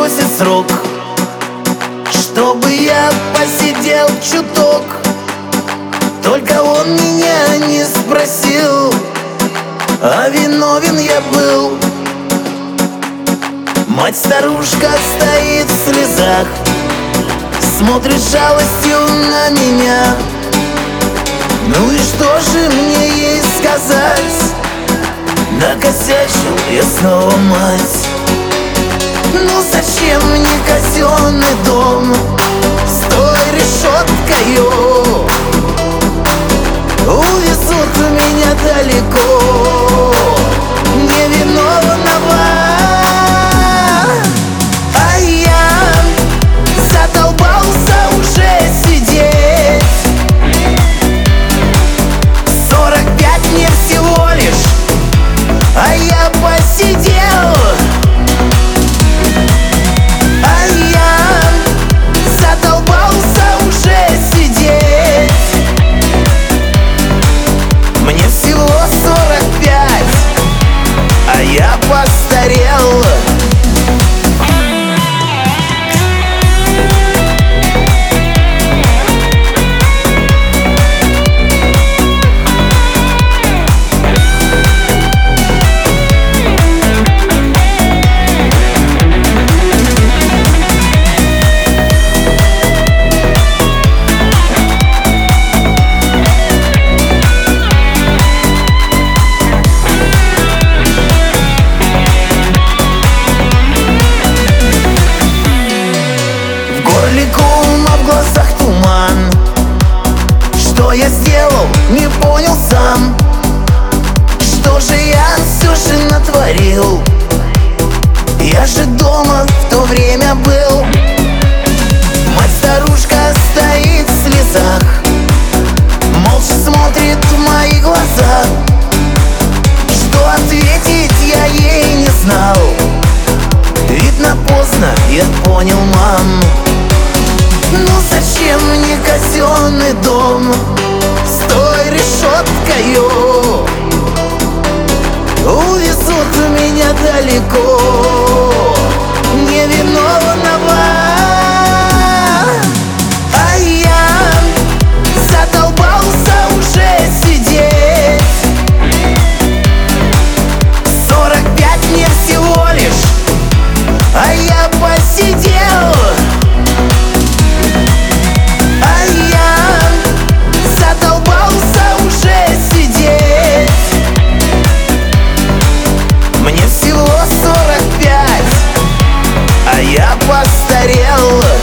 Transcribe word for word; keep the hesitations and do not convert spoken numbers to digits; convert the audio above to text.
просит срок, чтобы я посидел чуток. Только он меня не спросил, а виновен я был. Мать-старушка стоит в слезах, смотрит с жалостью на меня. Ну и что же мне ей сказать? Накосячил я снова, мать. Ну зачем мне казенный дом с той решеткою? Увезут меня далеко невиновного, а я задолбался уже сидеть. Сорок пять мне всего лишь, а я посидел. А я задолбался уже сидеть. Мне всего сорок пять, а я постарел. А в глазах туман. Что я сделал, не понял сам. Что же я все же натворил? Я же дома в то время был. Мать-старушка стоит в слезах, молча смотрит в мои глаза. Что ответить я ей не знал. Видно, поздно, я понял, мам. Ну зачем мне казенный дом с той решеткою? Увезут меня далеко невиновного, а я задолбался уже сидеть. Сорок пять мне всего лишь, а я посидел. Мне всего сорок пять, а я постарел.